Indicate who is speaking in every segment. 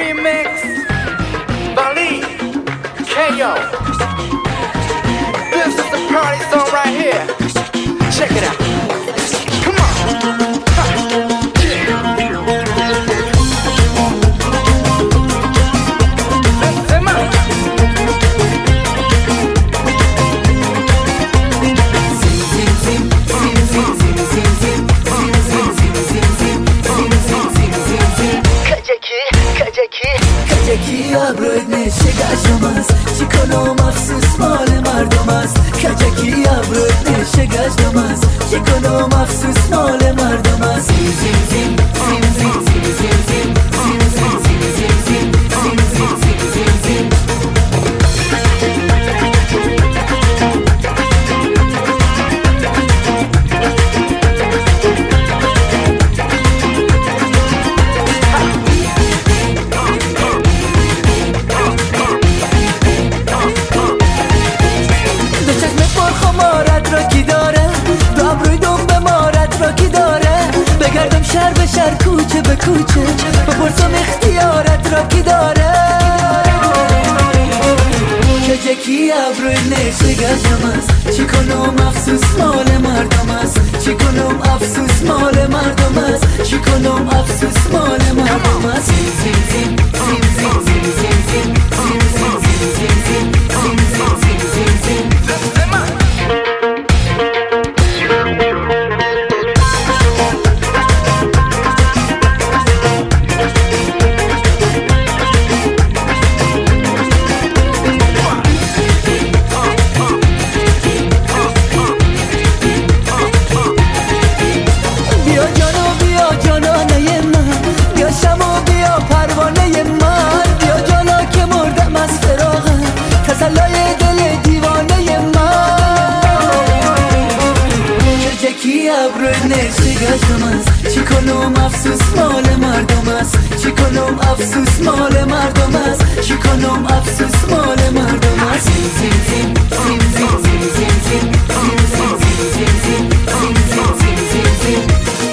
Speaker 1: remix. Bali, KO. This is the party song right here. Check it out. Come on.
Speaker 2: کجکی ابروی نشه گشتم است چیکانو مخصوص مال مردم است کجکی ابروی نشه گشتم است چیکانو مخصوص مال مردم است زیم زیم زیم زیم زیم زیم زیم زیم زیم زیم زیم زیم زیم زیم زیم زیم بگردم شهر به شهر کوچه به کوچه بپرسم اختیارت را کی داره کجکی ابروی نشه گشتم است چی کنم افسوس مال مردم است چی کنم افسوس مال مردم است چی کنم افسوس مال مردم است زیم زیم زیم زیم زیم زیم زیم زیم زیم زیم زیم زیم زیم زیم زیم زیم گشتم است چی کنم افسوس مال مردم است چی کنم افسوس مال مردم است چی کنم افسوس مال مردم است زیم زیم زیم زیم زیم زیم زیم زیم زیم زیم زیم زیم زیم زیم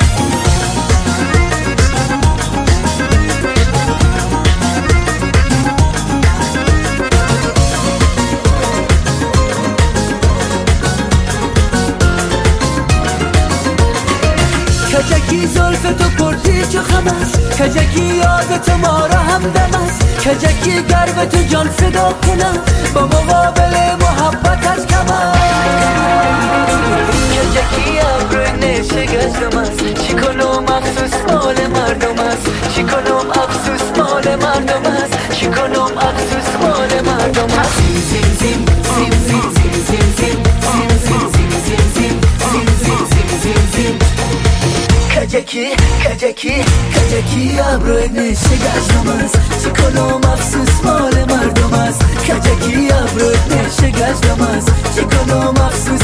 Speaker 2: کجکی زلف تو پرتی چو خم است کجکی یاد تو ما را همدم است کجکی گر به تو جان فدا کنم با مقابل محبتت کم است کجکی ابروی نشه گشتم است چی کنم افسوس مال مردم است چی کنم افسوس مال مردم است چی کنم افسوس مال مردم است زیم زیم زیم زیم زیم زیم زیم زیم زیم زیم زیم زیم زیم زیم زیم کجکی ابروی نشه گشتم است چی کنم افسوس مال مردم است کجکی ابروی نشه گشتم است چی کنم افسوس